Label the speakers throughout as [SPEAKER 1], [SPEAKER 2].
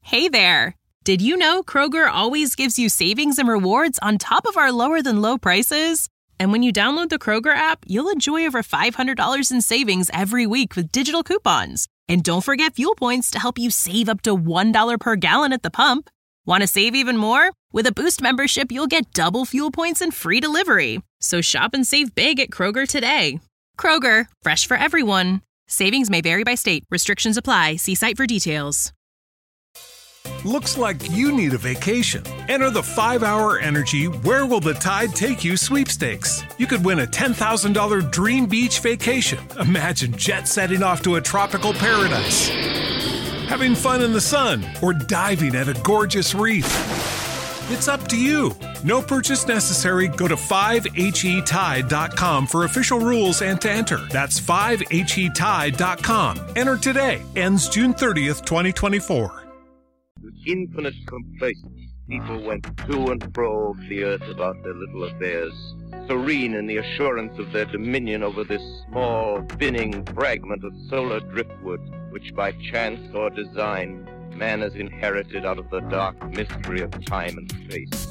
[SPEAKER 1] Hey there! Did you know Kroger always gives you savings and rewards on top of our lower-than-low prices? And when you download the Kroger app, you'll enjoy over $500 in savings every week with digital coupons. And don't forget fuel points to help you save up to $1 per gallon at the pump. Want to save even more? With a Boost membership, you'll get double fuel points and free delivery. So shop and save big at Kroger today. Kroger, fresh for everyone. Savings may vary by state. Restrictions apply. See site for details.
[SPEAKER 2] Looks like you need a vacation. Enter the 5-Hour Energy Where Will the Tide Take You sweepstakes. You could win a $10,000 dream beach vacation. Imagine jet setting off to a tropical paradise, having fun in the sun, or diving at a gorgeous reef. It's up to you. No purchase necessary. Go to 5HETide.com for official rules and to enter. That's 5HETide.com. Enter today. Ends June 30th, 2024.
[SPEAKER 3] With infinite complacence, people went to and fro over the earth about their little affairs, serene in the assurance of their dominion over this small, spinning fragment of solar driftwood, which by chance or design man has inherited out of the dark mystery of time and space.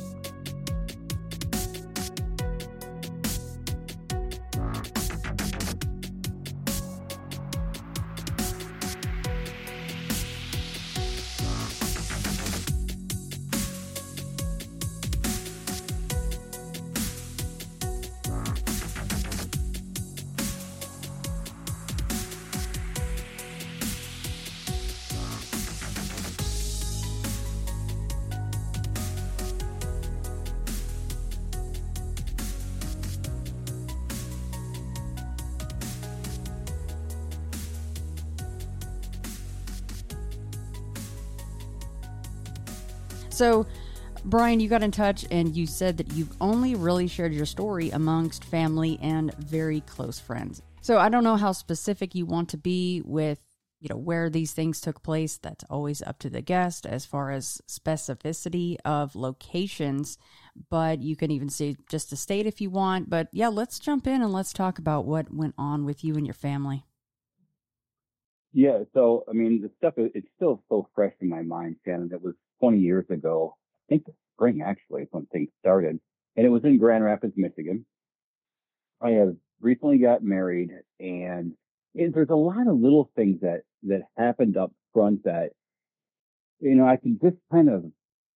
[SPEAKER 4] So, Brian, you got in touch and you said that you've only really shared your story amongst family and very close friends. So I don't know how specific you want to be with, where these things took place. That's always up to the guest as far as specificity of locations, but you can even say just the state if you want. But yeah, let's jump in and let's talk about what went on with you and your family.
[SPEAKER 5] Yeah, so, the stuff, it's still so fresh in my mind, Shannon. It was 20 years ago, I think the spring actually, is when things started. And it was in Grand Rapids, Michigan. I have recently got married, and there's a lot of little things that happened up front that, I can just kind of,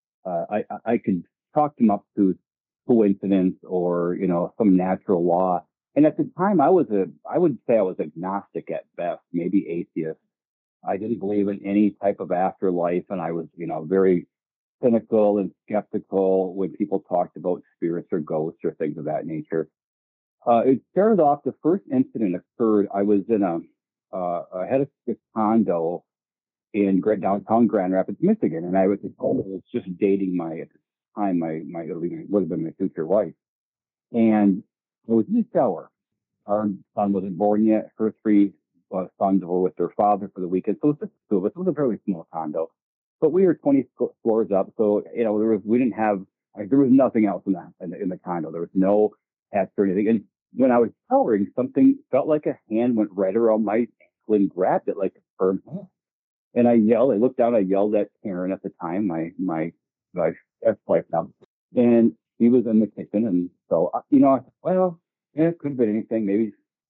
[SPEAKER 5] I can chalk them up to coincidence or, some natural law. And at the time, I would say I was agnostic at best, maybe atheist. I didn't believe in any type of afterlife, and I was, very cynical and skeptical when people talked about spirits or ghosts or things of that nature. It started off, the first incident occurred, I was in I had a condo in downtown Grand Rapids, Michigan, and I was just dating at the time, would have been my future wife. And it was in the shower. Our son wasn't born yet. Her three sons were with their father for the weekend. So it was just two of us. It was a very small condo. But we were 20 floors up. So, there was nothing else in the condo. There was no pets or anything. And when I was showering, something felt like a hand went right around my ankle and grabbed it like a firm hand. And I looked down, I yelled at Karen at the time, my ex-wife now. And he was in the kitchen, and so it could have been anything. Maybe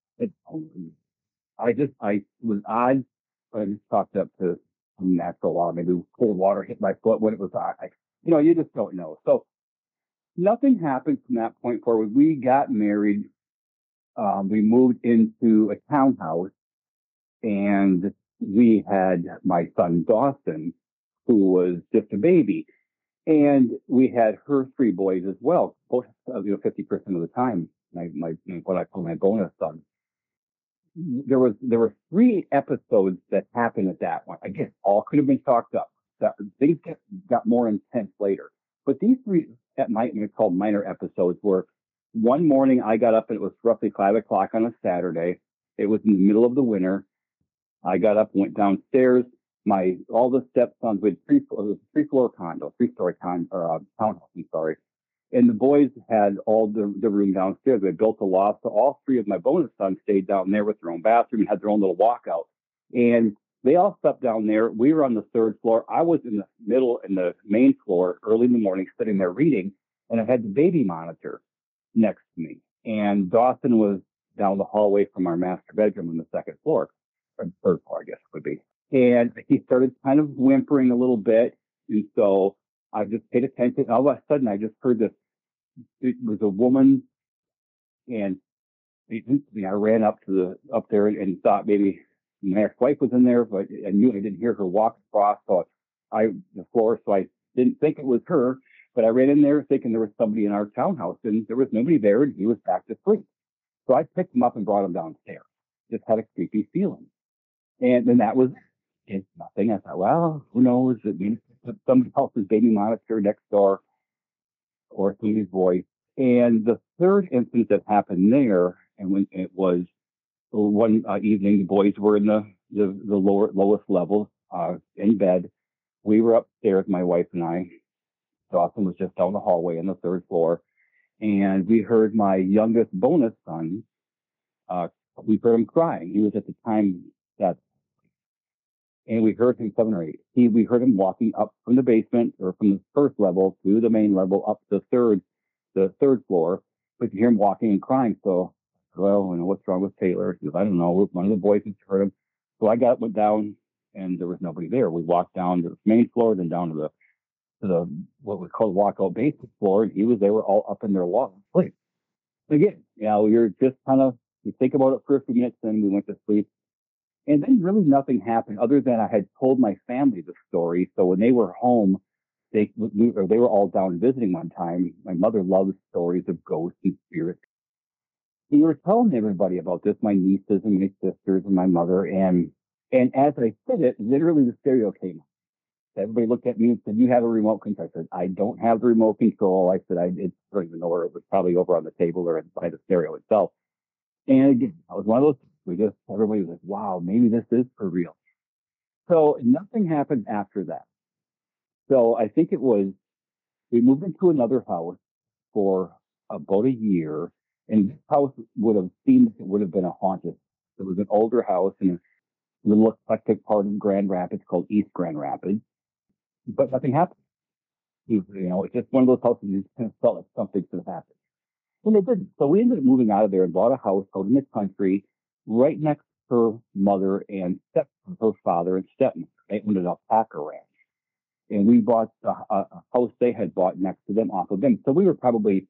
[SPEAKER 5] I was odd, but I just talked up to some natural law. Maybe cold water hit my foot when it was you just don't know. So nothing happened from that point forward. We got married. We moved into a townhouse, and we had my son Dawson, who was just a baby. And we had her three boys as well, both 50% of the time. My what I call my bonus son. There were 3 episodes that happened at that one. Again, all could have been chalked up. Things got more intense later. But these 3 called minor episodes were, one morning I got up and it was roughly 5 o'clock on a Saturday. It was in the middle of the winter. I got up, went downstairs. All the stepsons, we had 3-story townhouse, I'm sorry. And the boys had all the room downstairs. They built a loft. So all 3 of my bonus sons stayed down there with their own bathroom and had their own little walkout. And They all slept down there. We were on the third floor. I was in the middle, in the main floor, early in the morning, sitting there reading, and I had the baby monitor next to me. And Dawson was down the hallway from our master bedroom on the second floor, or third floor, I guess it would be. And he started kind of whimpering a little bit. And so I just paid attention. All of a sudden, I just heard this. It was a woman, and I ran up there and thought maybe my ex-wife was in there, but I knew I didn't hear her walk across the floor, so I didn't think it was her. But I ran in there thinking there was somebody in our townhouse, and there was nobody there, and he was back to sleep. So I picked him up and brought him downstairs. Just had a creepy feeling. And then that was it. Nothing. I thought, well, who knows? It means somebody else's baby monitor next door or somebody's voice. And the third instance that happened there, and when it was one evening, the boys were in the lowest level in bed. We were upstairs, my wife and I. Dawson was just down the hallway on the third floor. And we heard my youngest bonus son, we heard him crying. He was at the time and we heard him 7 or 8. We heard him walking up from the basement or from the first level to the main level up to the third floor. We could hear him walking and crying. So, well, what's wrong with Taylor? He goes, I don't know. One of the boys had heard him. So I went down, and there was nobody there. We walked down to the main floor, then down to the what we call walkout basement floor, and they were all up in their loft sleep. Again, we were just you think about it for a few minutes, then we went to sleep. And then really nothing happened other than I had told my family the story. So when they were home, they were all down visiting one time. My mother loves stories of ghosts and spirits. We were telling everybody about this, my nieces and my sisters and my mother. And as I said it, literally the stereo came on. Everybody looked at me and said, you have a remote control. I said, I don't have the remote control. I said, I don't even know where it was, probably over on the table or by the stereo itself. And again, I was one of those, everybody was like, wow, maybe this is for real. So nothing happened after that. So I think we moved into another house for about a year, and this house would have been a haunted. It was an older house in a little eclectic part of Grand Rapids called East Grand Rapids, but nothing happened. It's just one of those houses you just kind of felt like something could have happened. And it didn't. So we ended up moving out of there and bought a house out in the country right next to her mother and her father and stepmother. They owned an alpaca ranch. And we bought a house they had bought next to them off of them. So we were probably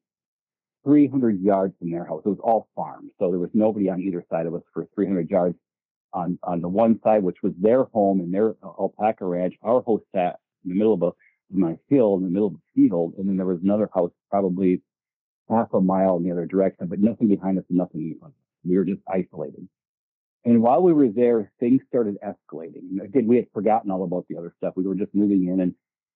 [SPEAKER 5] 300 yards from their house. It was all farm. So there was nobody on either side of us for 300 yards. On the one side, which was their home and their alpaca ranch, our house sat in the middle of my hill, in the middle of the field. And then there was another house probably half a mile in the other direction, but nothing behind us and nothing behind us. We were just isolated. And while we were there, things started escalating. And again, we had forgotten all about the other stuff. We were just moving in.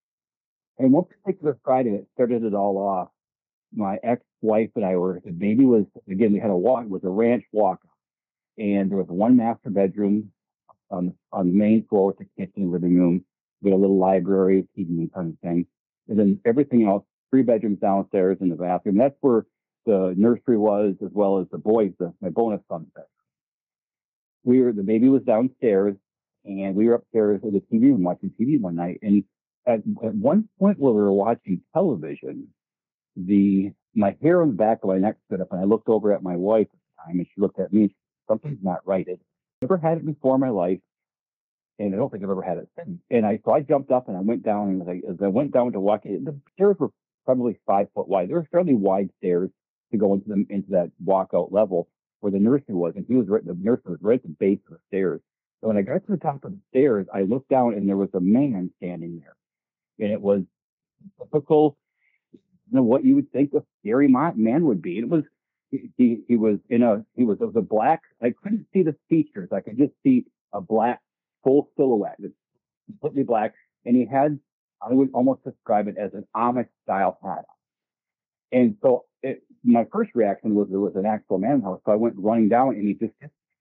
[SPEAKER 5] And one particular Friday, it started it all off. My ex-wife and I the baby was, again, we had it was a ranch walk. And there was one master bedroom on the main floor with the kitchen, living room. We had a little library, TV kind of thing. And then everything else, 3 bedrooms downstairs in the bathroom. That's where the nursery was, as well as the boys, my bonus son's bedroom. The baby was downstairs, and we were upstairs at the TV room watching TV one night. And at one point while we were watching television, my hair on the back of my neck stood up, and I looked over at my wife at the time, and she looked at me and she said, something's not right. I've never had it before in my life, and I don't think I've ever had it since. And so I jumped up and I went down, and as I went down to walk in, the stairs were probably 5 foot wide. There were fairly wide stairs to go into that walkout level where the nursery was, and the nursery was right at the base of the stairs. So when I got to the top of the stairs, I looked down, and there was a man standing there, and it was typical, what you would think a scary man would be. It was it was a black. I couldn't see the features. I could just see a black full silhouette. It's completely black, and he had, I would almost describe it as an Amish style hat. And so my first reaction was there was an actual man in the house. So I went running down, and he just,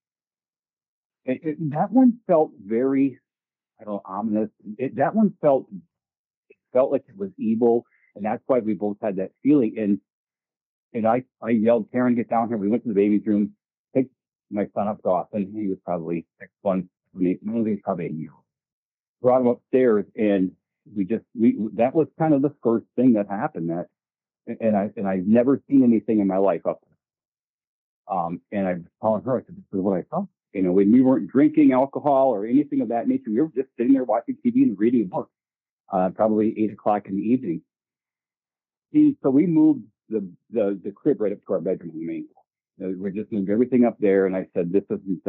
[SPEAKER 5] that one felt very, ominous. That one felt like it was evil. And that's why we both had that feeling. And I yelled, Karen, get down here. We went to the baby's room, picked my son up, Dawson. He was probably 6 months, maybe probably a year. Brought him upstairs, and that was kind of the first thing that happened. And I've never seen anything in my life up there. And I was telling her, I said, this is what I saw. When we weren't drinking alcohol or anything of that nature, we were just sitting there watching TV and reading a book, probably 8:00 in the evening. And so we moved the crib right up to our bedroom on the main floor. We just moved everything up there, and I said, this isn't,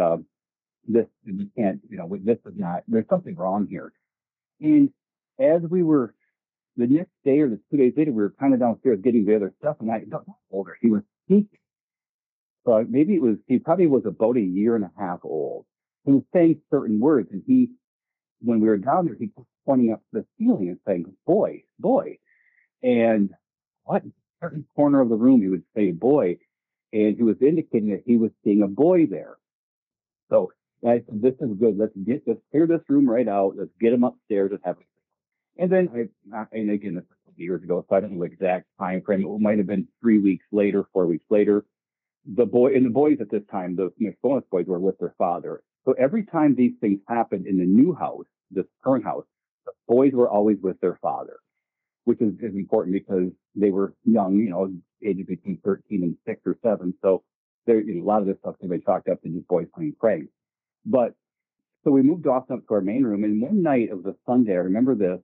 [SPEAKER 5] we can't, this is not, there's something wrong here. And as we were, the next day or the 2 days later, we were kind of downstairs getting the other stuff, and I got older. He was speaking. So he probably was about a year and a half old. He was saying certain words, and when we were down there, he was pointing up to the ceiling and saying, boy, boy. And what? In a certain corner of the room, he would say, boy. And he was indicating that he was seeing a boy there. So I said, this is good. Let's clear this room right out. Let's get him upstairs and have it. And then, and again, this was years ago, so I don't know the exact time frame. It might have been 3 weeks later, 4 weeks later. The boys at this time, the McSonus boys, were with their father. So every time these things happened in the new house, this current house, the boys were always with their father, which is important because they were young, ages between 13 and 6 or 7. So there, a lot of this stuff can be chalked up to just boys playing pranks. But so we moved Dawson up to our main room, and one night, it was a Sunday, I remember this.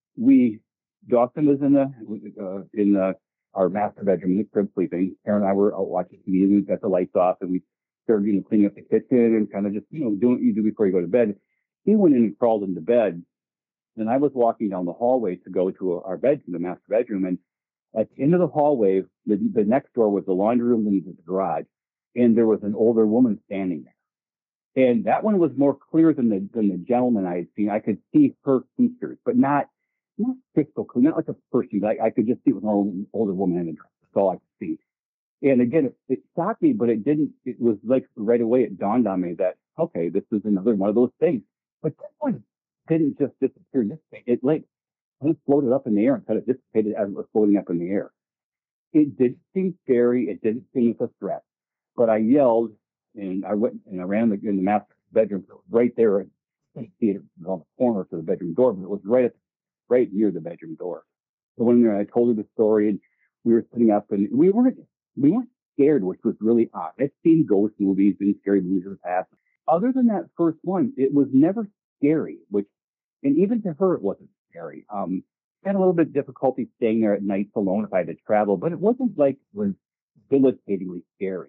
[SPEAKER 5] Dawson was in our master bedroom in the crib sleeping. Karen and I were out watching TV, and we got the lights off, and we started cleaning up the kitchen and kind of just doing what you do before you go to bed. He went in and crawled into bed, and I was walking down the hallway to go to our bedroom, the master bedroom, and at the end of the hallway, the next door was the laundry room and the garage, and there was an older woman standing there. And that one was more clear than the gentleman I had seen. I could see her features, but not crystal clear, not like a person, but I could just see it was an older woman in a dress. That's all I could see. And again, it shocked me, but it was like right away it dawned on me that, okay, this is another one of those things. But this one didn't just disappear. It kind of floated up in the air and kind of dissipated as it was floating up in the air. It didn't seem scary. It didn't seem like a threat. But I yelled, and I went and I ran in the master bedroom. It was right there. I couldn't see it. It was on the corner to the bedroom door, but it was right near the bedroom door. So when I told her the story, and we were sitting up, and we weren't scared, which was really odd. I've seen ghost movies and scary movies in the past. Other than that first one, it was never scary, and even to her, it wasn't scary. I had a little bit of difficulty staying there at nights alone if I had to travel, but it wasn't like it was debilitatingly scary.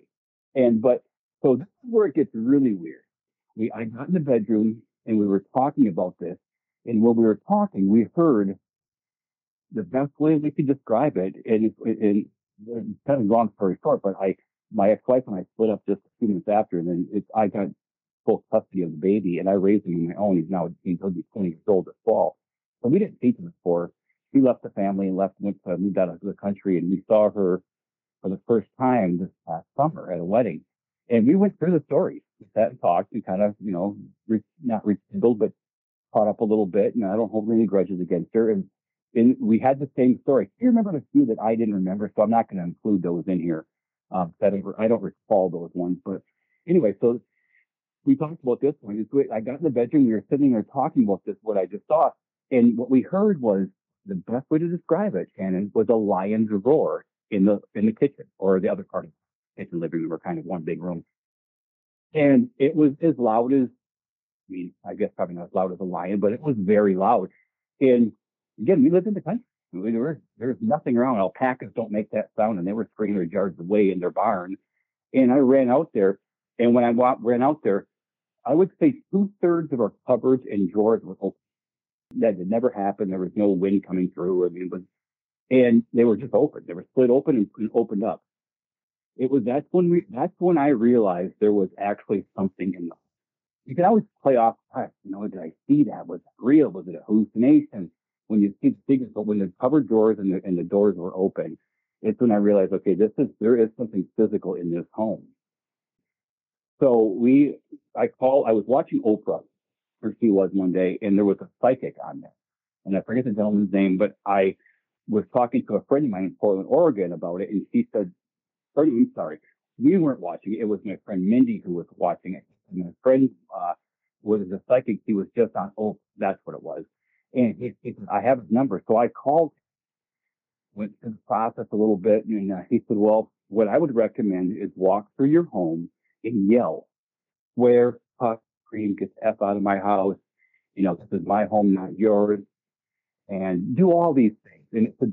[SPEAKER 5] So this is where it gets really weird. I got in the bedroom and we were talking about this. And when we were talking, we heard the best way we could describe it. And it's kind of long story short, but my ex-wife and I split up just a few minutes after, and then I got full custody of the baby, and I raised him on my own. He'll be 20 years old this fall. So we didn't see him before. She left the family and moved out of the country, and we saw her for the first time this past summer at a wedding. And we went through the story. We sat and talked and kind of, not rekindled, but caught up a little bit. And I don't hold any grudges against her. And we had the same story. She remembered a few that I didn't remember, so I'm not going to include those in here. I don't recall those ones. But anyway, so we talked about this one. I got in the bedroom. We were sitting there talking about this, what I just saw. And what we heard was, the best way to describe it, Shannon, was a lion's roar in the kitchen, or the other part of the kitchen, living room, or kind of one big room. And it was as loud as, I guess probably not as loud as a lion, but it was very loud. And again, we lived in the country. There's nothing around. Alpacas don't make that sound, and they were 300 yards away in their barn. And I ran out there, and when I ran out there, I would say 2/3 of our cupboards and drawers were open. That had never happened. There was no wind coming through. And they were just open. They were split open and opened up. That's when I realized there was actually something in them. You can always play off, did I see that? Was it real? Was it a hallucination? When you see the figures, but when the cupboard drawers and the doors were open, it's when I realized, okay, there is something physical in this home. So I was watching Oprah, where she was one day, and there was a psychic on there. And I forget the gentleman's name, but I was talking to a friend of mine in Portland, Oregon about it, and she said, we weren't watching it. It was my friend Mindy who was watching it. And my friend was a psychic. He was just on, oh, that's what it was. And he said, I have his number. So I called, went through the process a little bit, and he said, well, what I would recommend is walk through your home and yell, swear, fuck, scream, get the F out of my house. This is my home, not yours. And do all these things. And so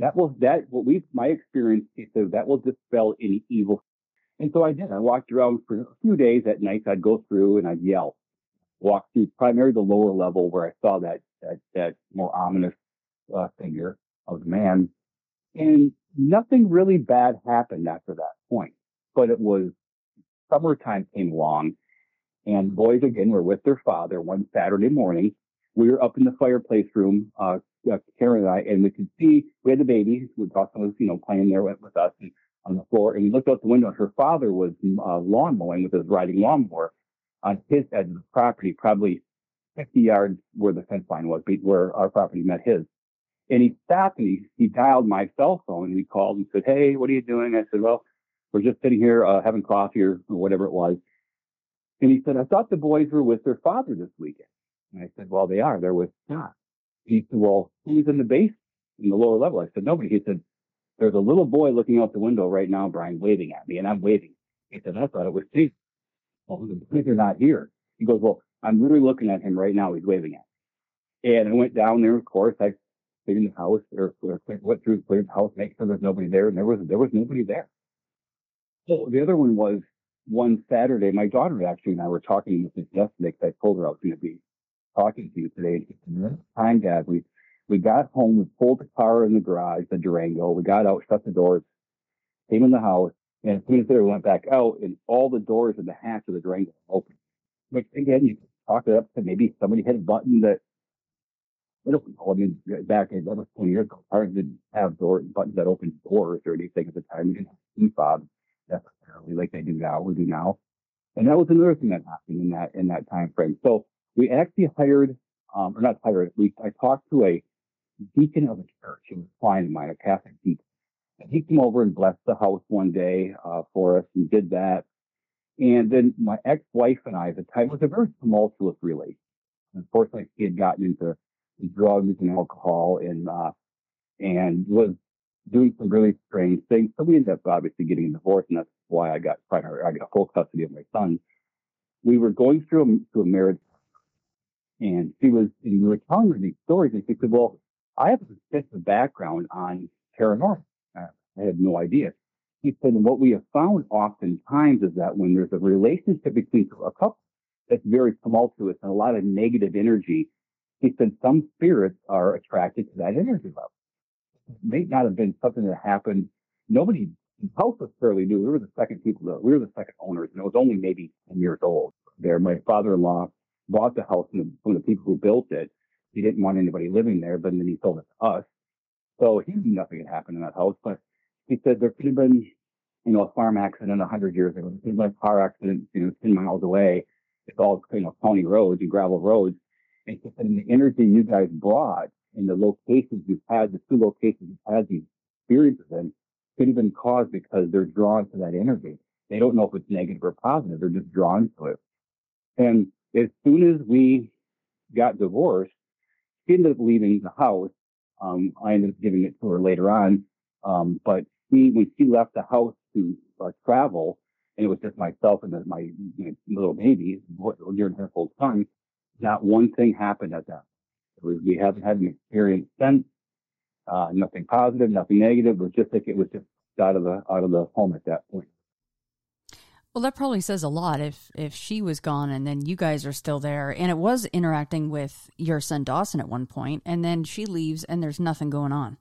[SPEAKER 5] my experience, he said, that will dispel any evil. And so I did. I walked around for a few days. At night, I'd go through and I'd yell, walk through primarily the lower level where I saw that more ominous figure of the man. And nothing really bad happened after that point. But it was summertime came along, and boys again were with their father one Saturday morning. We were up in the fireplace room, Karen and I, and we could see we had the baby. Dawson was, playing there with us and on the floor, and we looked out the window. And her father was lawn mowing with his riding lawnmower on his edge of the property, probably 50 yards where the fence line was, where our property met his. And he stopped and he dialed my cell phone and he called and said, "Hey, what are you doing?" I said, "Well, we're just sitting here having coffee or whatever it was." And he said, "I thought the boys were with their father this weekend." And I said, "Well, they are. They're with Scott." He said, "Well, who's in the basement, in the lower level?" I said, "Nobody." He said, "There's a little boy looking out the window right now, Brian, waving at me," and I'm waving. He said, "I thought it was Steve." "Well, the boys are not here." He goes, "Well, I'm literally looking at him right now. He's waving at me." And I went down there, of course. I cleaned the house, went through, cleared the house, make sure there's nobody there, and there was nobody there. So the other one was one Saturday. My daughter actually and I were talking with this yesterday because I told her I was going to be talking to you today. And she said, "Time, Dad, we got home, we pulled the car in the garage, the Durango, we got out, shut the doors, came in the house, and as soon as we went back out, and all the doors in the hatch of the Durango were open." Which again, you can talk it up to maybe somebody hit a button that, I don't know. I mean, back in that was 20 years ago, cars didn't have buttons that opened doors or anything at the time. We didn't have key fobs necessarily like they do now. And that was another thing that happened in that time frame. So we actually hired, or not hired, I talked to a deacon of a church. It was a client of mine, a Catholic deacon. And he came over and blessed the house one day for us and did that. And then my ex-wife and I at the time, it was a very tumultuous relationship. Unfortunately, she had gotten into drugs and alcohol and was doing some really strange things. So we ended up obviously getting a divorce, and that's why I got full custody of my son. We were going through a marriage, and we were telling her these stories, and she said, "Well, I have a extensive background on paranormal." I had no idea. He said, "And what we have found oftentimes is that when there's a relationship between a couple that's very tumultuous and a lot of negative energy," he said, "some spirits are attracted to that energy level." It may not have been something that happened. The house was fairly new. We were the second owners, and it was only maybe 10 years old there. My father-in-law bought the house from the people who built it. He didn't want anybody living there, but then he sold it to us. So he knew nothing had happened in that house. But he said there could have been, a farm accident 100 years ago. There could have been a car accident, 10 miles away. It's all, county roads and gravel roads. And he said, in the energy you guys brought and the locations you've had, the two locations you've had these experiences in, could have been caused because they're drawn to that energy. They don't know if it's negative or positive. They're just drawn to it. And as soon as we got divorced, she ended up leaving the house. I ended up giving it to her later on. But when she left the house to travel, and it was just myself and my little baby, year and a half old son, not one thing happened at that. We haven't had an experience since. Nothing positive, nothing negative. It was just like it was just out of the home at that point.
[SPEAKER 4] Well, that probably says a lot if she was gone and then you guys are still there, and it was interacting with your son Dawson at one point, and then she leaves and there's nothing going on.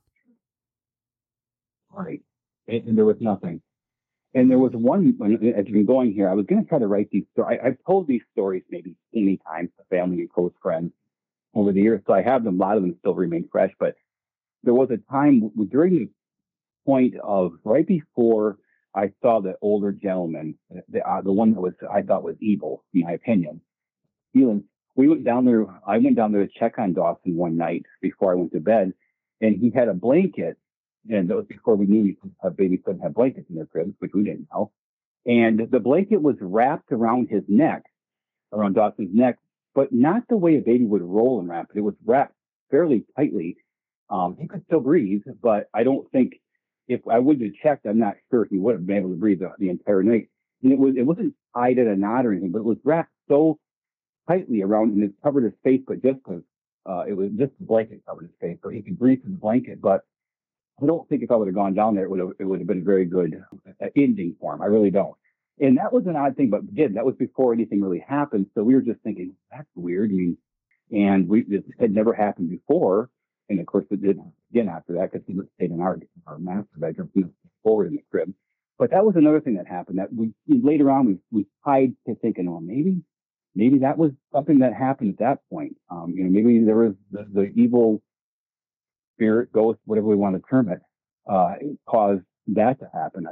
[SPEAKER 5] Right. And there was nothing. And there was one, as you've been going here, I was going to try to write these stories. I've told these stories maybe many times to family and close friends over the years, so I have them. A lot of them still remain fresh. But there was a time during the point of right before I saw the older gentleman, the one that I thought was evil, in my opinion. We went down there. I went down there to check on Dawson one night before I went to bed, and he had a blanket. And that was before we knew babies couldn't have blankets in their cribs, which we didn't know. And the blanket was wrapped around his neck, around Dawson's neck, but not the way a baby would roll and wrap it. It was wrapped fairly tightly. He could still breathe, but I don't think if I would have checked, I'm not sure he would have been able to breathe the entire night. And it wasn't tied in a knot or anything, but it was wrapped so tightly around and it covered his face, but just because it was just a blanket covered his face, so he could breathe through the blanket. But I don't think if I would have gone down there, it would have been a very good ending for him. I really don't. And that was an odd thing, but again, that was before anything really happened. So we were just thinking, that's weird. I mean, and it had never happened before. And of course, it did again after that because he stayed in our master bedroom, forward in the crib. But that was another thing that happened that we later on we tied to thinking, well, maybe that was something that happened at that point. Maybe there was the evil spirit, ghost, whatever we want to term it, caused that to happen.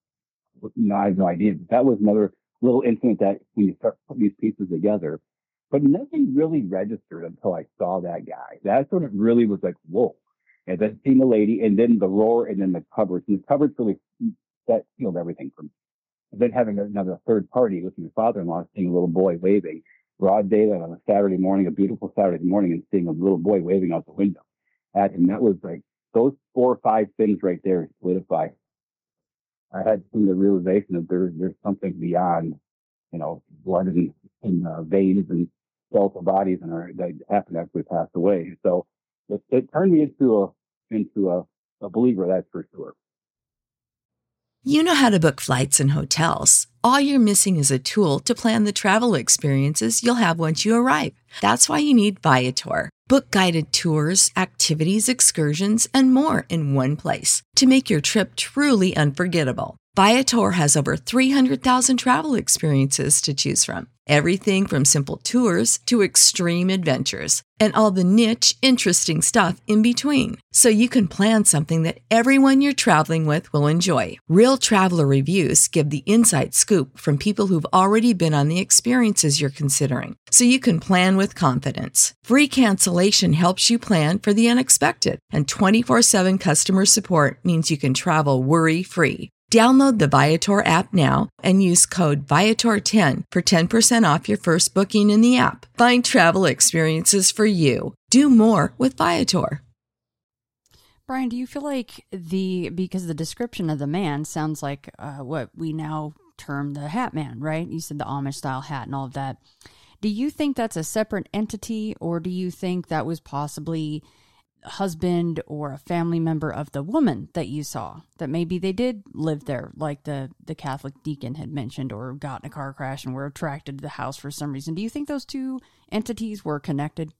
[SPEAKER 5] I have no idea. But that was another little incident that when you start putting these pieces together, but nothing really registered until I saw that guy. That's when it really was like, whoa. And then seeing the lady and then the roar and then the cupboards. And the cupboards really, that sealed everything for me. And then having another third party with my father-in-law, seeing a little boy waving, broad daylight on a Saturday morning, a beautiful Saturday morning, and seeing a little boy waving out the window at him. That was like, those 4 or 5 things right there solidify. I had some of the realization that there's something beyond, blood in veins and skeletal bodies that happened after we passed away. So it turned me into a believer, that's for sure.
[SPEAKER 6] You know how to book flights and hotels. All you're missing is a tool to plan the travel experiences you'll have once you arrive. That's why you need Viator. Book guided tours, activities, excursions, and more in one place to make your trip truly unforgettable. Viator has over 300,000 travel experiences to choose from. Everything from simple tours to extreme adventures and all the niche, interesting stuff in between. So you can plan something that everyone you're traveling with will enjoy. Real traveler reviews give the inside scoop from people who've already been on the experiences you're considering. So you can plan with confidence. Free cancellation helps you plan for the unexpected. And 24/7 customer support means you can travel worry-free. Download the Viator app now and use code Viator10 for 10% off your first booking in the app. Find travel experiences for you. Do more with Viator.
[SPEAKER 4] Brian, do you feel like because the description of the man sounds like what we now term the Hat Man, right? You said the Amish style hat and all of that. Do you think that's a separate entity, or do you think that was possibly husband or a family member of the woman that you saw, that maybe they did live there, like the Catholic deacon had mentioned, or got in a car crash and were attracted to the house for some reason? Do you think those two entities were connected?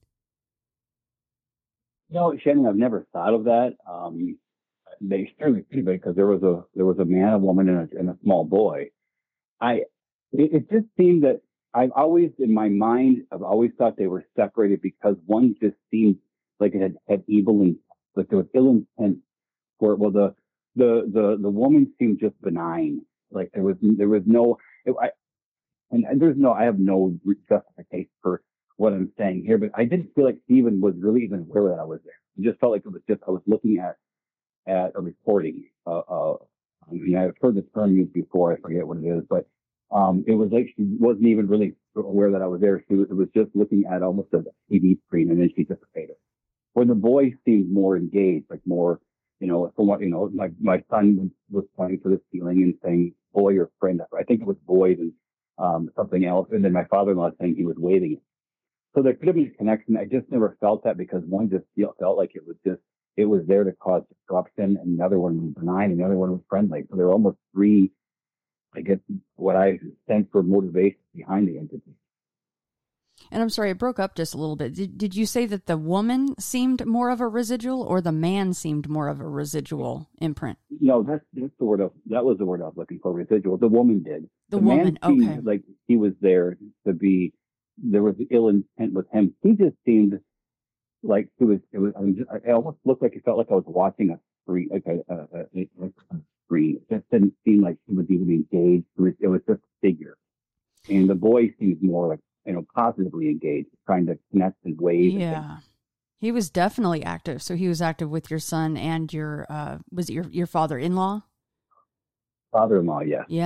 [SPEAKER 5] Shannon, I've never thought of that. They certainly could be, because there was a man, a woman, and a small boy. It just seemed that I've always, in my mind, I've always thought they were separated, because one just seemed like it had evil and like there was ill intent for it. Well, the woman seemed just benign. Like there was no, I have no justification for what I'm saying here, but I didn't feel like Stephen was really even aware that I was there. It just felt like it was just, I was looking at a recording. I've heard the term used before. I forget what it is, but it was like she wasn't even really aware that I was there. It was just looking at almost a TV screen, and then she dissipated. When the boy seemed more engaged, like more, from what, like my son was pointing to the ceiling and saying, boy or friend. I think it was boy and something else. And then my father-in-law saying he was waving it. So there could have been a connection. I just never felt that, because one just felt like it was there to cause disruption, and the other one was benign, and the other one was friendly. So there were almost three, I guess, what I sense for motivation behind the entity.
[SPEAKER 4] And I'm sorry, it broke up just a little bit. Did you say that the woman seemed more of a residual, or the man seemed more of a residual imprint?
[SPEAKER 5] No, that was the word I was looking for, residual. The woman did. The
[SPEAKER 4] woman,
[SPEAKER 5] man seemed
[SPEAKER 4] okay.
[SPEAKER 5] like he was there to be, there was ill intent with him. He just seemed like it almost looked like, it felt like I was watching a screen, like a screen. It just didn't seem like he was even engaged. It was just a figure. And the boy seemed more like, positively engaged, trying to connect and wave.
[SPEAKER 4] Yeah. He was definitely active. So he was active with your son and was it your father-in-law?
[SPEAKER 5] Father-in-law, yeah.
[SPEAKER 4] Yeah.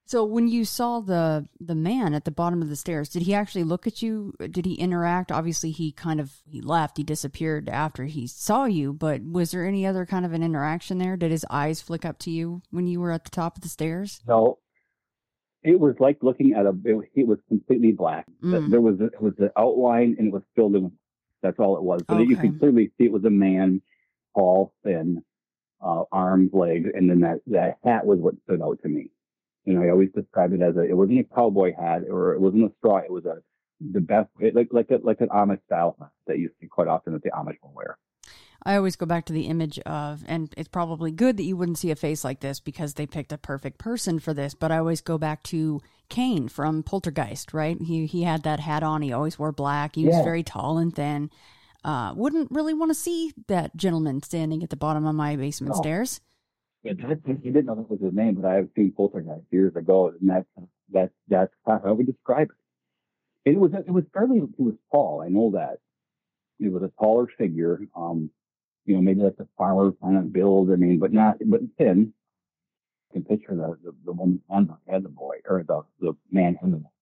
[SPEAKER 4] So when you saw the man at the bottom of the stairs, did he actually look at you? Did he interact? Obviously, he left. He disappeared after he saw you. But was there any other kind of an interaction there? Did his eyes flick up to you when you were at the top of the stairs?
[SPEAKER 5] No, it was like looking at it was completely black. There was it was the outline, and it was filled in. That's all it was. But you could clearly see it was a man, tall, thin, arms, legs, and then that hat was what stood out to me. You know, I always describe it as it wasn't a cowboy hat, or it wasn't a straw. It was the best, like an Amish style hat that you see quite often that the Amish will wear.
[SPEAKER 4] I always go back to the image of, and it's probably good that you wouldn't see a face like this because they picked a perfect person for this, but I always go back to Kane from Poltergeist, right? He had that hat on. He always wore black. He was very tall and thin. Wouldn't really want to see that gentleman standing at the bottom of my basement stairs.
[SPEAKER 5] Yeah, you didn't know that was his name, but I have seen Poltergeist years ago, and that's how I would describe it. It was tall. I know that it was a taller figure. You know, maybe like the farmer kind of build. I mean, but thin. You can picture the woman and the boy, or the man and the boy.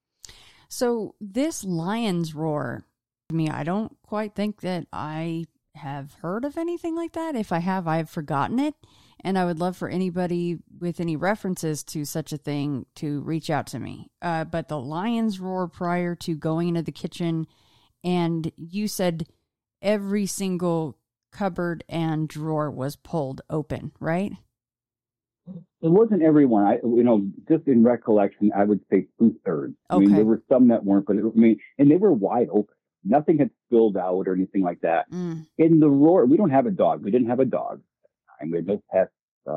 [SPEAKER 4] So this lion's roar, I don't quite think that I have heard of anything like that. If I have, I've forgotten it. And I would love for anybody with any references to such a thing to reach out to me. But the lion's roar prior to going into the kitchen, and you said every single cupboard and drawer was pulled open, right?
[SPEAKER 5] It wasn't everyone. Just in recollection, I would say 2/3.
[SPEAKER 4] Okay.
[SPEAKER 5] I mean, there were some that weren't, but and they were wide open. Nothing had spilled out or anything like that. In the roar, we don't have a dog. We didn't have a dog. And we just had,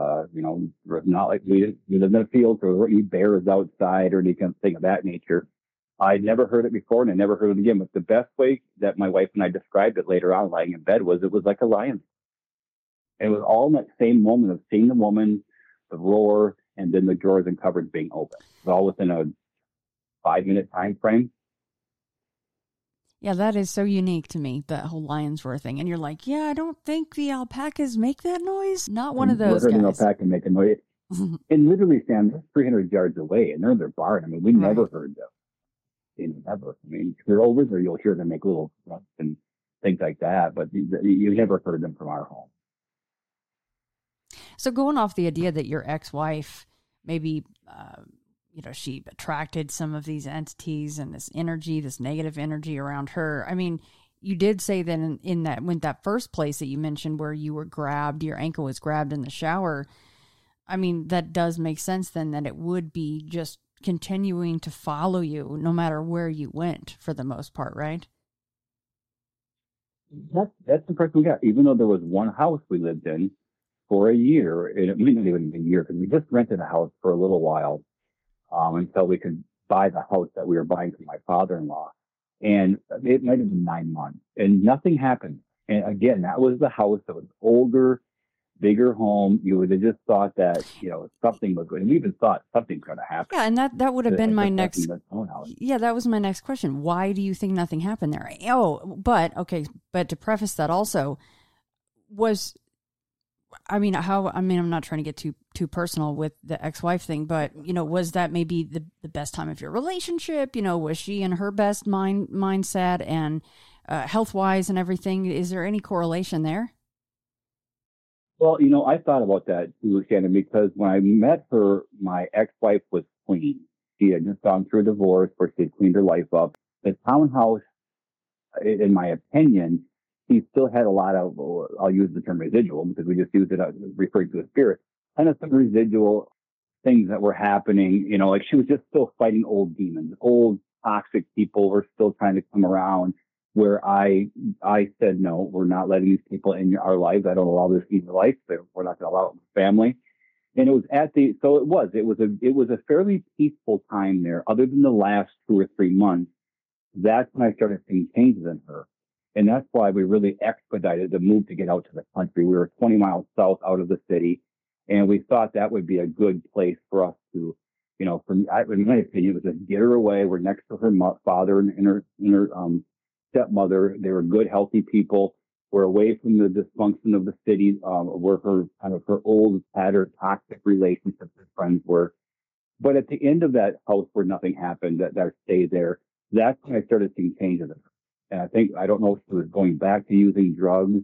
[SPEAKER 5] not like we lived in a field, so there weren't any bears outside or anything of that nature. I never heard it before, and I never heard it again. But the best way that my wife and I described it later on, lying in bed, was it was like a lion. And it was all in that same moment of seeing the woman, the roar, and then the drawers and cupboards being open. It was all within a 5-minute time frame.
[SPEAKER 4] Yeah, that is so unique to me, that whole lion's roar thing. And you're like, yeah, I don't think the alpacas make that noise. Not one of those guys.
[SPEAKER 5] An alpaca make a noise. And literally, Sam, they're 300 yards away, and they're in their barn. I mean, we never heard them. Never. I mean, if you're over there, you'll hear them make little grunts and things like that, but you never heard them from our home.
[SPEAKER 4] So going off the idea that your ex-wife maybe... she attracted some of these entities and this energy, this negative energy around her. I mean, you did say that in that first place that you mentioned where you were grabbed, your ankle was grabbed in the shower. I mean, that does make sense then, that it would be just continuing to follow you no matter where you went for the most part, right?
[SPEAKER 5] That's the impression we got. Even though there was one house we lived in for a year, and it may not even be a year because we just rented a house for a little while. Until we could buy the house that we were buying from my father-in-law. And it might have been 9 months. And nothing happened. And again, that was the house that was older, bigger home. You would have just thought that, something was good. And we even thought something's going to happen.
[SPEAKER 4] Yeah, and that would have been my next... Yeah, that was my next question. Why do you think nothing happened there? But to preface that also, I'm not trying to get too personal with the ex-wife thing, but, was that maybe the best time of your relationship? Was she in her best mindset and health-wise and everything? Is there any correlation there?
[SPEAKER 5] Well, I thought about that too, Shannon, because when I met her, my ex-wife was clean. She had just gone through a divorce where she had cleaned her life up. The townhouse, in my opinion, he still had a lot of, I'll use the term residual because we just used it referring to a spirit, kind of some residual things that were happening. Like she was just still fighting old demons, old toxic people were still trying to come around, where I said, no, we're not letting these people in our lives. I don't allow this in your life. We're not going to allow it in the family. And it was it was a fairly peaceful time there, other than the last 2 or 3 months. That's when I started seeing changes in her. And that's why we really expedited the move to get out to the country. We were 20 miles south out of the city, and we thought that would be a good place for us to, in my opinion, it was just get her away. We're next to her father and her stepmother. They were good, healthy people. We're away from the dysfunction of the city, where her old, tattered, toxic relationships with friends were. But at the end of that house where nothing happened, that stayed there, that's when I started seeing changes. And I don't know if it was going back to using drugs,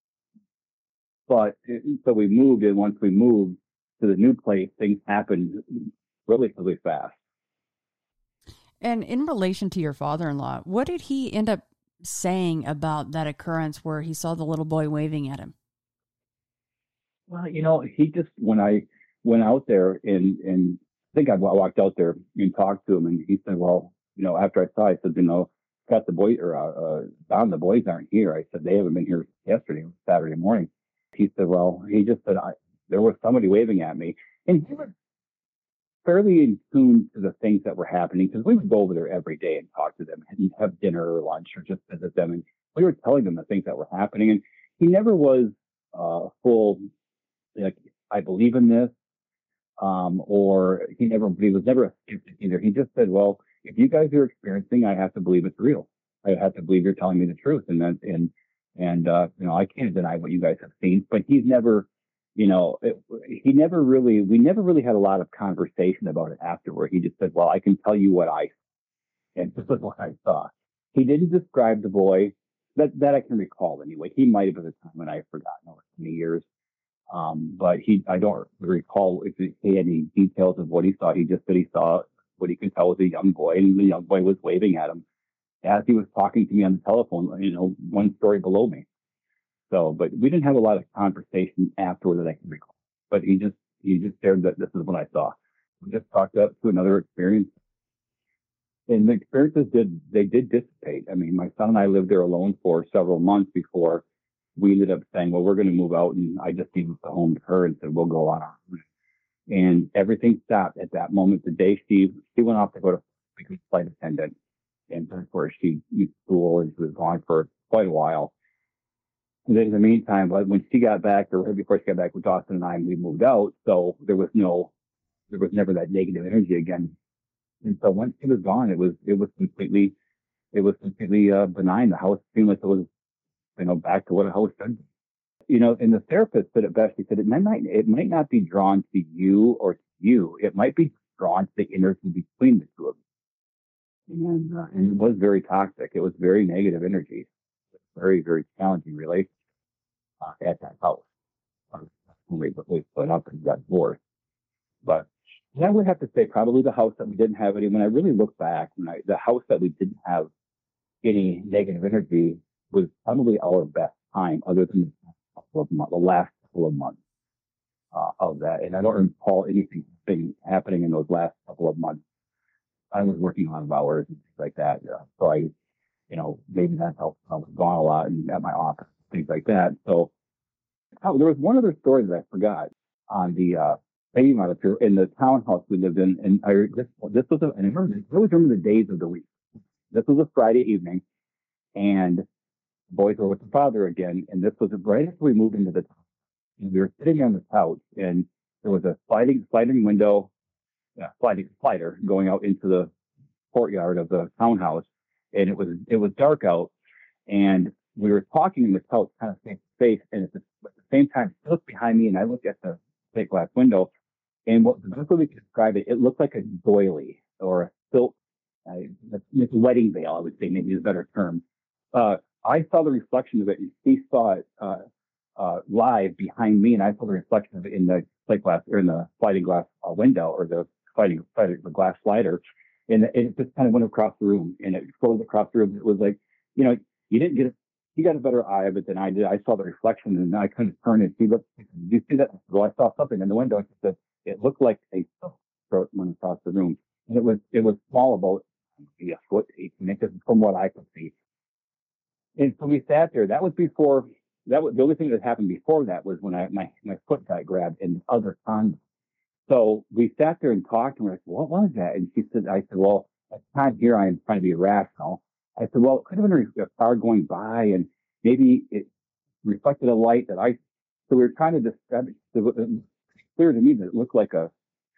[SPEAKER 5] but so we moved. And once we moved to the new place, things happened relatively fast.
[SPEAKER 4] And in relation to your father-in-law, what did he end up saying about that occurrence where he saw the little boy waving at him?
[SPEAKER 5] Well, he just, when I went out there and I think I walked out there and talked to him, and he said, well, after I saw it, I said, got the boy, or Don, the boys aren't here. I said, they haven't been here yesterday, Saturday morning. He said, well, he just said, there was somebody waving at me. And he was fairly in tune to the things that were happening, because we would go over there every day and talk to them and have dinner or lunch or just visit them. And we were telling them the things that were happening. And he never was full, like, I believe in this, or he was never a skeptic either. He just said, well, if you guys are experiencing, I have to believe it's real. I have to believe you're telling me the truth. And I can't deny what you guys have seen, but he's never, we never really had a lot of conversation about it afterward. He just said, well, I can tell you what I saw. And this is what I saw. He didn't describe the boy that I can recall anyway. He might have at the time, and I've forgotten over many years. But I don't recall if he had any details of what he saw. He just said he saw what he could tell was a young boy, and the young boy was waving at him as he was talking to me on the telephone, one story below me. So, but we didn't have a lot of conversation afterward that I can recall. But he just shared that this is what I saw. We just talked up to another experience. And the experiences did dissipate. I mean, my son and I lived there alone for several months before we ended up saying, well, we're going to move out, and I just gave the home to her and said, we'll go on our own. And everything stopped at that moment. The day she went off to go to become a flight attendant, and of course she used school, and she was gone for quite a while. And then in the meantime, when she got back, or right before she got back with Dawson and I, we moved out. So there was never that negative energy again. And so once she was gone, it was completely benign. The house seemed like it was, back to what a house should be. And the therapist put it best. He said, it might not be drawn to you or to you. It might be drawn to the energy between the two of you. And it was very toxic. It was very negative energy. Very, very challenging relationship at that house. We split up and got divorced. But I would have to say probably the house that we didn't have any. When I really look back, the house that we didn't have any negative energy was probably our best time, other than the last couple of months of that. And I don't recall anything happening in those last couple of months. I was working a lot of hours and things like that. So I, maybe that helped. I was gone a lot and at my office, things like that. So there was one other story that I forgot on the in the townhouse we lived in. And I always remember the days of the week. This was a Friday evening, and the boys were with the father again. And this was right after we moved into the town. And we were sitting on the couch, and there was a sliding window, sliding slider going out into the courtyard of the townhouse. And it was dark out, and we were talking in the couch kind of face to face. And at the same time, she looked behind me, and I looked at the plate glass window. And the best way we could describe it, it looked like a doily or a silk, it's a wedding veil, I would say, maybe is a better term. I saw the reflection of it, and she saw it live behind me, and I saw the reflection of it in the plate glass, or in the sliding glass window, or the glass slider. And it just kind of went across the room, and it floated across the room. It was like, you got a better eye of it than I did. I saw the reflection, and I couldn't turn it. She looked, did you see that? Well, I saw something in the window. She said, it looked like a throat went across the room. And it was small, about a foot, 18 inches from what I could see. And so we sat there. That was the only thing that happened before that was when my foot got grabbed in the other condo. So we sat there and talked, and we're like, what was that? And I said, well, at the time here, I'm trying to be rational. I said, well, it could have been a car going by, and maybe it reflected a light so we were trying to describe it. It was clear to me that it looked like a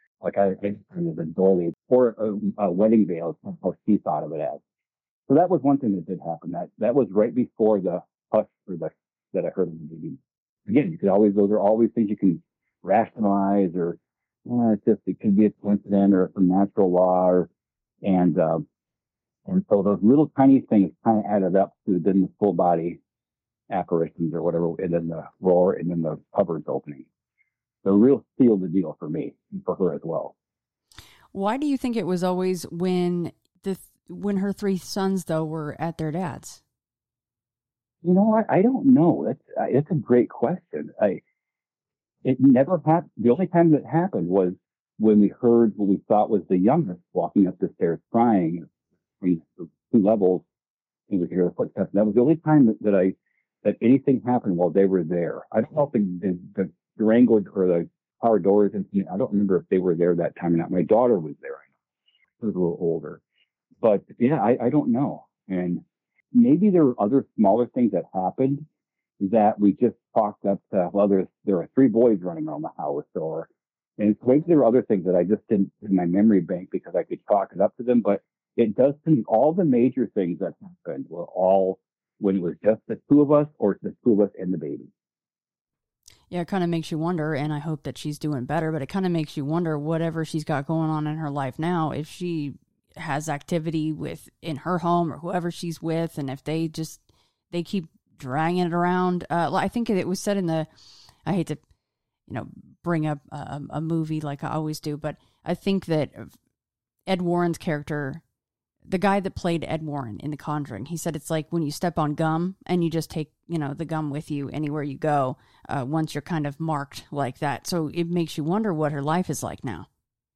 [SPEAKER 5] doily or a wedding veil, how she thought of it as. So that was one thing that did happen. That was right before the hush that I heard in the beginning. Again, those are always things you can rationalize or it could be a coincidence or some natural law, and so those little tiny things kind of added up to then the full body apparitions or whatever, and then the roar, and then the cupboards opening. The real sealed the deal for me and for her as well.
[SPEAKER 4] Why do you think it was always when her three sons though were at their dad's?
[SPEAKER 5] You know what? I don't know. That's a great question. It never happened. The only time that happened was when we heard what we thought was the youngest walking up the stairs crying from the 2 levels, and we could hear the footsteps. That was the only time that anything happened while they were there. I don't know if the Durango or the power doors incident, I don't remember if they were there that time or not. My daughter was there. I know. She was a little older. But yeah, I don't know. And maybe there were other smaller things that happened that we just talked up to, well, there are 3 boys running around the house, and maybe there were other things that I just didn't in my memory bank because I could chalk it up to them. But it does seem all the major things that happened were all when it was just the 2 of us or the 2 of us and the baby.
[SPEAKER 4] Yeah, it kind of makes you wonder, and I hope that she's doing better, but it kind of makes you wonder whatever she's got going on in her life now, if she has activity in her home or whoever she's with, and if they keep dragging it around. I think it was said I hate to, bring up a movie like I always do, but I think that Ed Warren's character, the guy that played Ed Warren in The Conjuring, he said it's like when you step on gum and you just take, the gum with you anywhere you go, once you're kind of marked like that. So it makes you wonder what her life is like now.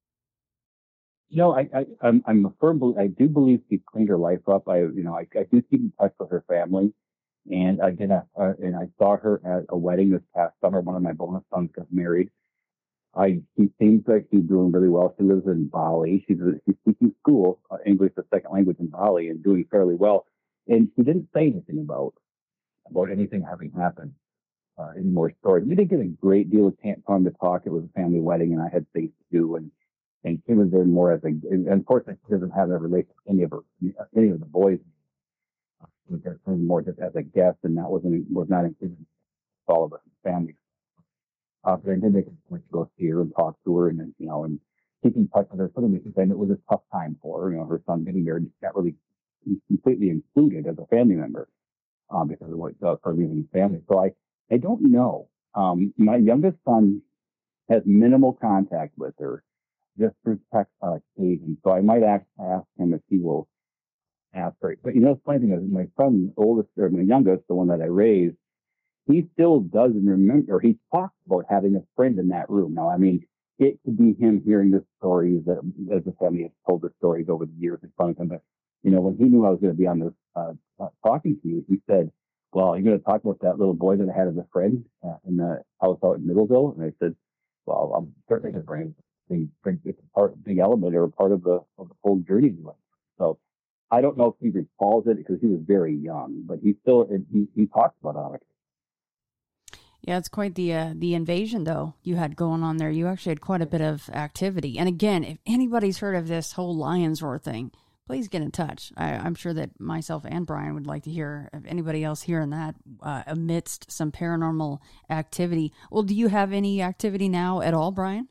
[SPEAKER 5] I'm a firm believer. I do believe she cleaned her life up. I do keep in touch with her family, and I saw her at a wedding this past summer. One of my bonus sons got married. She seems like she's doing really well. She lives in Bali. She's teaching school, English as a second language in Bali, and doing fairly well. And she didn't say anything about anything having happened. Any more stories? We didn't get a great deal of time to talk. It was a family wedding, and I had things to do, and she was there more as unfortunately, she doesn't have a relationship with any of the boys. She was there more just as a guest, and that was not included with all of us as family. But I did make a point to go see her and talk to her, and and keep in touch with her. Suddenly, because it was a tough time for her. Her son getting married, got really completely included as a family member because of what her leaving the family. So I don't know. My youngest son has minimal contact with her, just through text on occasion. So I might ask him if he will ask her. But the funny thing is, my son, my youngest, the one that I raised, he still doesn't remember, or he talks about having a friend in that room. Now, I mean, it could be him hearing the stories that, as the family has told the stories over the years in front of him. But, when he knew I was going to be on this talking to you, he said, well, you're going to talk about that little boy that I had as a friend in the house out in Middleville? And I said, well, I'm certainly going to bring it's a big element or a part of the whole journey. So I don't know if he recalls it because he was very young, but he talks about it.
[SPEAKER 4] Yeah, it's quite the invasion, though, you had going on there. You actually had quite a bit of activity. And again, if anybody's heard of this whole Lion's Roar thing, please get in touch. I'm sure that myself and Brian would like to hear if anybody else hearing that amidst some paranormal activity. Well, do you have any activity now at all, Brian?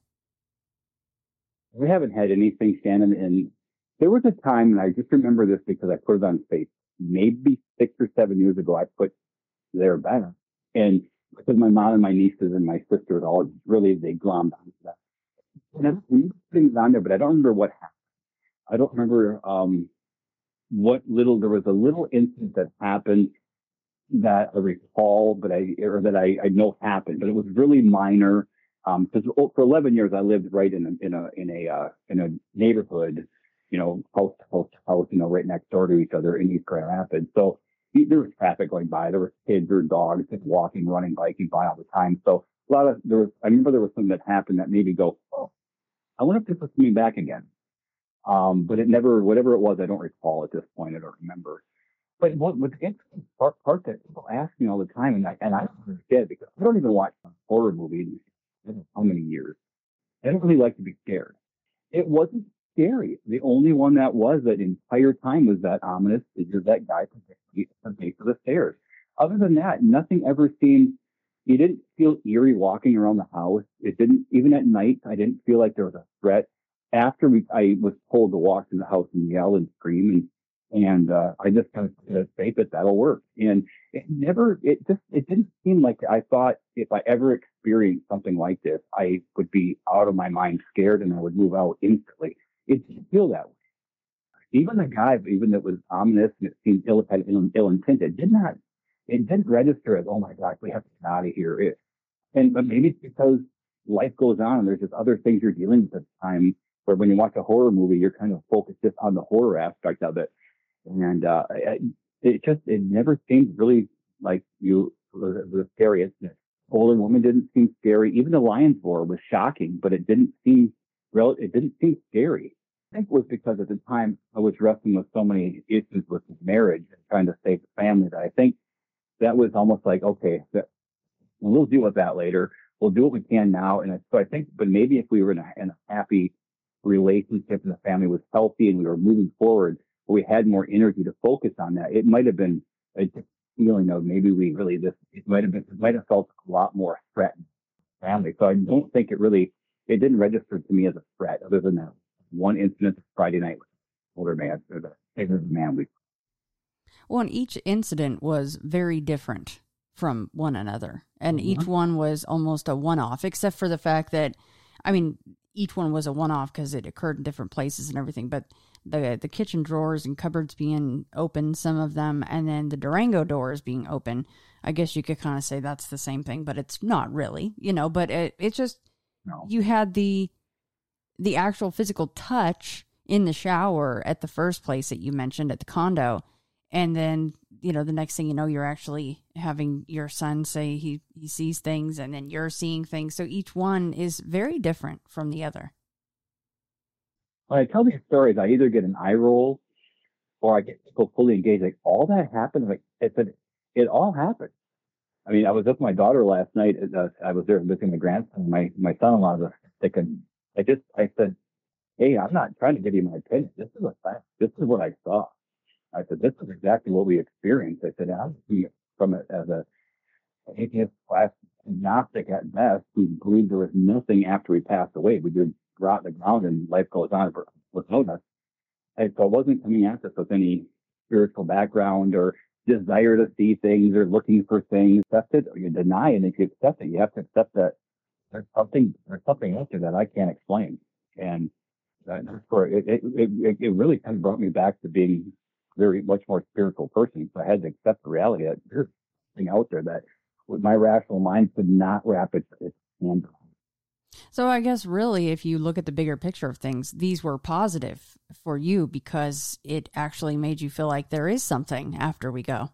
[SPEAKER 5] We haven't had anything, Shannon. And there was a time, and I just remember this because I put it on Facebook, maybe 6 or 7 years ago, I put their banner. And because my mom and my nieces and my sisters all really, they glommed onto that. And I put things on there, but I don't remember what happened. I don't remember there was a little incident that happened that I recall, that I know happened, but it was really minor. Because for 11 years I lived right in a neighborhood, house to house, right next door to each other in East Grand Rapids. So there was traffic going by. There were kids or dogs just walking, running, biking by all the time. So I remember there was something that happened that made me go, oh, I wonder if this was coming back again. But it never, whatever it was, I don't recall at this point. I don't remember. But what's the interesting part that people ask me all the time, and I don't understand, because I don't even watch horror movies in how many years. I don't really like to be scared. It wasn't scary. The only one that was that entire time was that ominous figure, that guy at the base of the stairs. Other than that, nothing ever seemed, you didn't feel eerie walking around the house. It didn't, even at night, I didn't feel like there was a threat. After I was told to walk through the house and yell and scream, and I just kind of faith that that'll work. And it didn't seem like, I thought if I ever experienced something like this, I would be out of my mind scared and I would move out instantly. It didn't feel that way. Even the guy, even that was ominous and it seemed ill-intended, it didn't register as, oh my God, we have to get out of here. But maybe it's because life goes on and there's just other things you're dealing with at the time, where when you watch a horror movie, you're kind of focused just on the horror aspect of it. And it never seemed really like the scary incident. Older woman didn't seem scary. Even the lion's roar was shocking, but it didn't seem scary. I think it was because at the time I was wrestling with so many issues with marriage and trying to save the family, that I think that was almost like, okay, we'll deal with that later. We'll do what we can now. And so I think, but maybe if we were in a happy relationship and the family was healthy and we were moving forward, we had more energy to focus on that, it might have been a feeling of maybe it might have felt a lot more threatened family. So I don't think it didn't register to me as a threat, other than that one incident Friday night with the older man, or the man.
[SPEAKER 4] Well, and each incident was very different from one another. And each one was almost a one-off, except for the fact that, each one was a one-off because it occurred in different places and everything. But the kitchen drawers and cupboards being open, some of them, and then the Durango doors being open, I guess you could kind of say that's the same thing, but it's not really, but it's just, you had the actual physical touch in the shower at the first place that you mentioned at the condo. And then, the next thing you know, you're actually having your son say he sees things, and then you're seeing things. So each one is very different from the other.
[SPEAKER 5] When I tell these stories, I either get an eye roll or I get people fully engaged. Like, all that happened. Like, it all happened. I was with my daughter last night. I was there visiting my grandson. My son-in-law was sick, and I said, hey, I'm not trying to give you my opinion. This is a fact. This is what I saw. I said, this is exactly what we experienced. I said, I'm from it as an atheist class agnostic at best, who believed there was nothing after we passed away. We just rot in the ground and life goes on without us. And so I wasn't coming at this with any spiritual background or desire to see things or looking for things. Accept it or you deny it. And if you accept it, you have to accept that there's something else there that I can't explain. And it really kind of brought me back to being very much more spiritual person. So I had to accept the reality that there's something out there that with my rational mind could not wrap its hand around.
[SPEAKER 4] So I guess really, if you look at the bigger picture of things, these were positive for you because it actually made you feel like there is something after we go.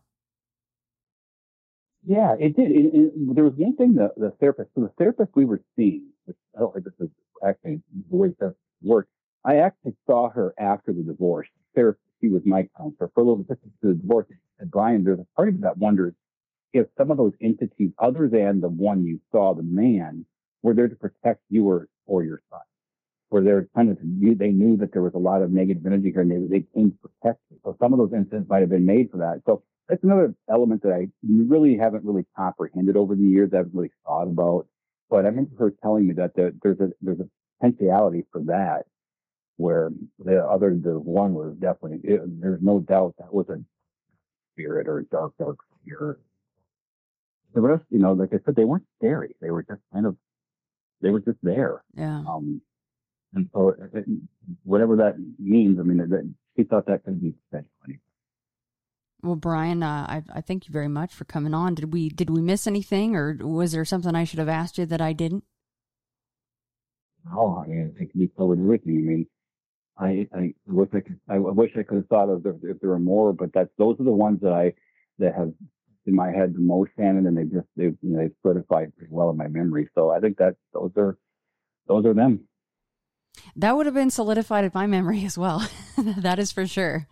[SPEAKER 5] Yeah, it did. There was one thing, the therapist we were seeing, which I don't think this is actually the way that worked. I actually saw her after the divorce. She was my counselor for a little bit after the divorce. And Brian, there's a part of me that wonders if some of those entities, other than the one you saw, the man, were there to protect you or your son. Were there they knew that there was a lot of negative energy here, and they came to protect you. So some of those incidents might have been made for that. So that's another element that I really haven't really comprehended over the years. I haven't really thought about. But I remember her telling me that there's a potentiality for that, where the one was definitely, there's no doubt that was a spirit or a dark spirit. The rest, like I said, they weren't scary. They were just they were just there.
[SPEAKER 4] Yeah.
[SPEAKER 5] And so whatever that means, she thought that could be potential.
[SPEAKER 4] Well, Brian, I thank you very much for coming on. Did we miss anything, or was there something I should have asked you that I didn't?
[SPEAKER 5] Oh, I think you covered everything. I wish I could have thought of if there were more, but those are the ones that have in my head the most, Shannon, and they've solidified pretty well in my memory. So I think that those are them.
[SPEAKER 4] That would have been solidified in my memory as well. That is for sure.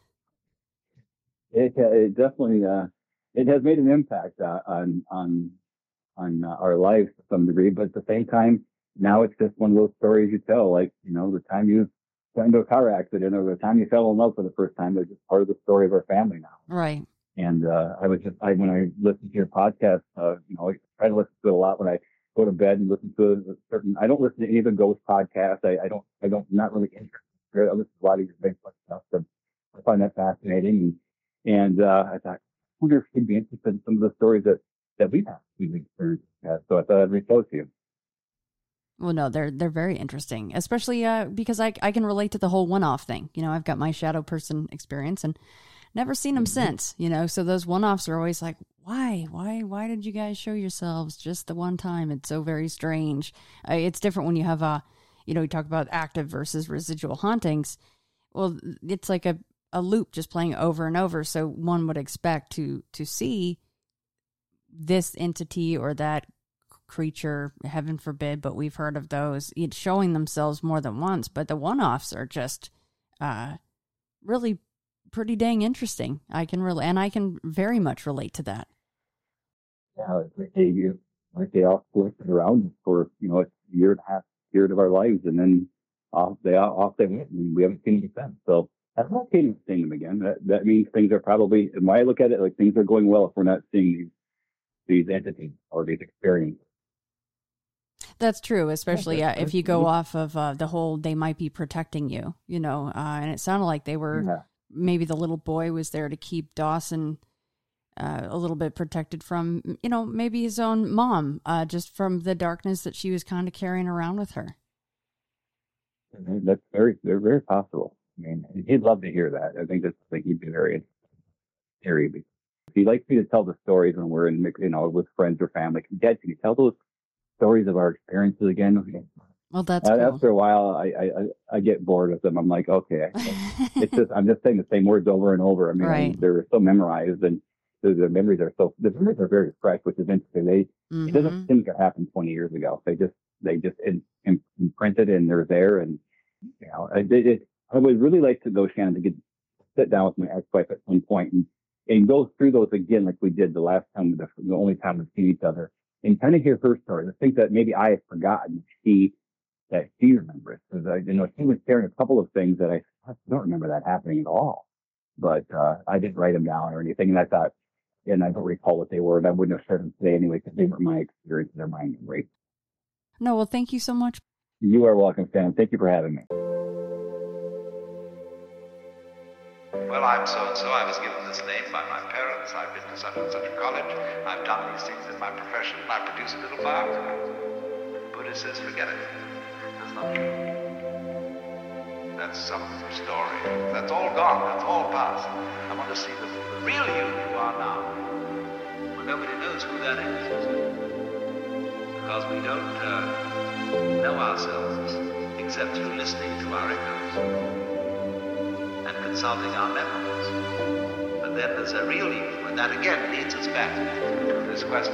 [SPEAKER 5] It definitely it has made an impact on our lives to some degree, but at the same time, now it's just one of those stories you tell, like, the time you got into a car accident or the time you fell in love for the first time. They're just part of the story of our family now.
[SPEAKER 4] Right.
[SPEAKER 5] And when I listen to your podcast, I try to listen to it a lot when I go to bed and listen to I don't listen to any of the ghost podcasts. Not really interested. I listen to a lot of your Facebook stuff. So I find that fascinating. And I thought, I wonder if you'd be interested in some of the stories that we've experienced. So I thought I'd reach out to you.
[SPEAKER 4] Well, no, they're very interesting, especially because I can relate to the whole one-off thing. I've got my shadow person experience and never seen them since, so those one-offs are always like, why did you guys show yourselves just the one time? It's so very strange. It's different when you have we talk about active versus residual hauntings. Well, it's like a loop just playing over and over. So one would expect to see this entity or that creature, heaven forbid, but we've heard of those showing themselves more than once. But the one-offs are just really pretty dang interesting. I can very much relate to that.
[SPEAKER 5] Yeah, they all floated around for a year and a half period of our lives, and then off they went, and we haven't seen them since. So that's not seeing them again. That means things are probably, and when I look at it, like things are going well if we're not seeing these entities or these experiences.
[SPEAKER 4] That's true, especially if you go off of the whole they might be protecting you, and it sounded like they were, maybe the little boy was there to keep Dawson a little bit protected from, maybe his own mom, just from the darkness that she was kind of carrying around with her.
[SPEAKER 5] That's very possible. I mean, he'd love to hear that. I think he'd be very scary. He likes me to tell the stories when we're with friends or family. Dad, can you tell those stories of our experiences again?
[SPEAKER 4] Well, that's cool.
[SPEAKER 5] After a while, I get bored with them. I'm like, okay, I'm just saying the same words over and over. I mean,
[SPEAKER 4] right.
[SPEAKER 5] They're so memorized, and the memories are very fresh, which is interesting. It doesn't seem to happen 20 years ago. They just imprinted, and they're there. And I would really like to go, Shannon, to sit down with my ex-wife at some point and go through those again, like we did the last time, the only time we've seen each other, and kind of hear her story. The things that maybe I had forgotten, she remembers. Because she was sharing a couple of things that I don't remember that happening at all. But I didn't write them down or anything, and I thought, and I don't recall what they were, and I wouldn't have shared them today anyway because they were my experiences, they're my memories.
[SPEAKER 4] No, well, thank you so much.
[SPEAKER 5] You are welcome, Sam. Thank you for having me.
[SPEAKER 7] Well, I'm so-and-so. I was given this name by my parents. I've been to such and such a college. I've done these things in my profession. I produce a little biography. Buddha says, forget it. That's not true. That's some story. That's all gone. That's all past. I want to see the real you are now. Well, nobody knows who that is. Because we don't know ourselves except through listening to our echoes and consulting our memories. But then there's a real you, and that again leads us back to this question.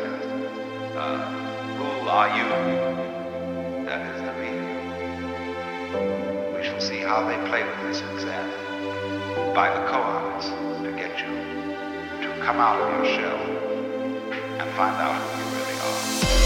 [SPEAKER 7] Who are you? That is the real you. We shall see how they play with this exam by the koans to get you to come out of your shell and find out who you really are.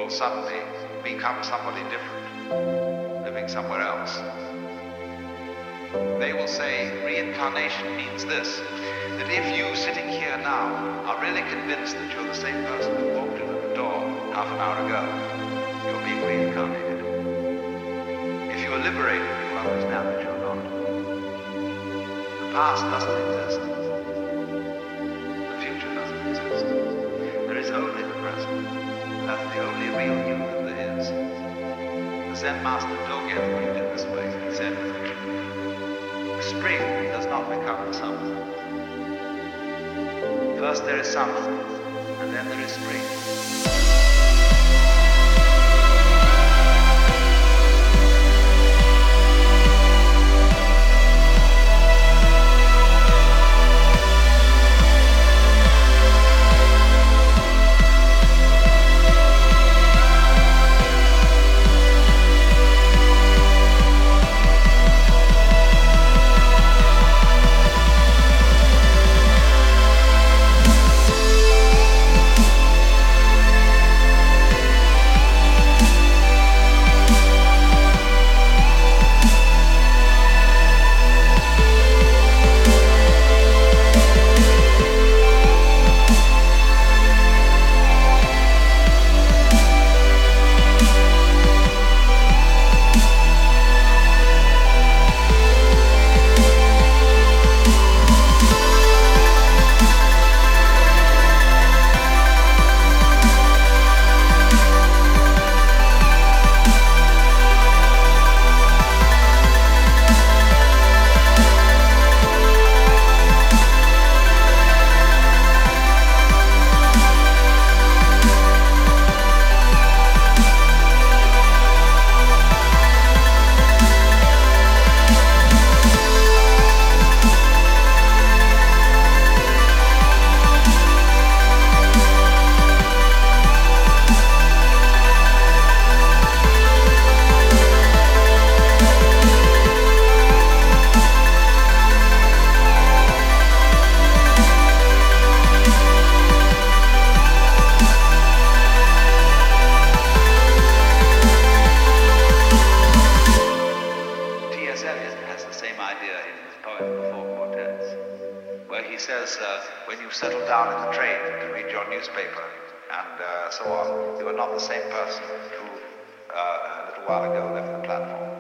[SPEAKER 7] will suddenly become somebody different, living somewhere else. They will say reincarnation means this, that if you sitting here now are really convinced that you're the same person who walked in at the door half an hour ago, you're being reincarnated. If you are liberated, you will understand that you're not. The past doesn't exist. The future doesn't exist. There is only the present. That's the only real you that there is. The Zen master Dogen put it in this way. He said, the spring does not become the summer. First there is summer, and then there is spring. When you settle down in the train to read your newspaper and so on, you are not the same person who a little while ago left the platform.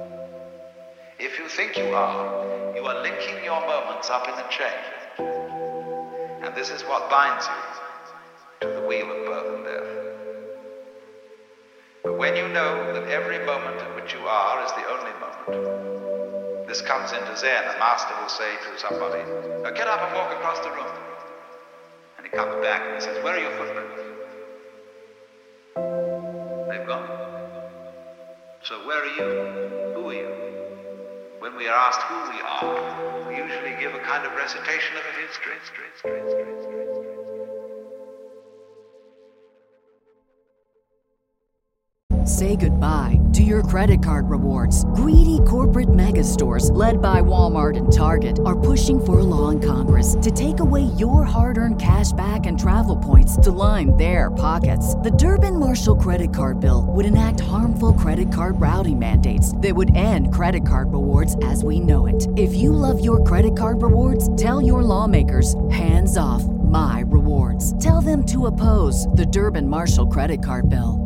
[SPEAKER 7] If you think you are linking your moments up in a chain. And this is what binds you to the wheel of birth and death. But when you know that every moment in which you are is the only moment, this comes into Zen. A master will say to somebody, get up and walk across the room. And he comes back and he says, where are your footprints? They've gone. So where are you? Who are you? When we are asked who we are, we usually give a kind of recitation of a history.
[SPEAKER 8] Say goodbye to your credit card rewards. Greedy corporate mega stores, led by Walmart and Target, are pushing for a law in Congress to take away your hard-earned cash back and travel points to line their pockets. The Durbin-Marshall credit card bill would enact harmful credit card routing mandates that would end credit card rewards as we know it. If you love your credit card rewards, tell your lawmakers, hands off my rewards. Tell them to oppose the Durbin-Marshall credit card bill.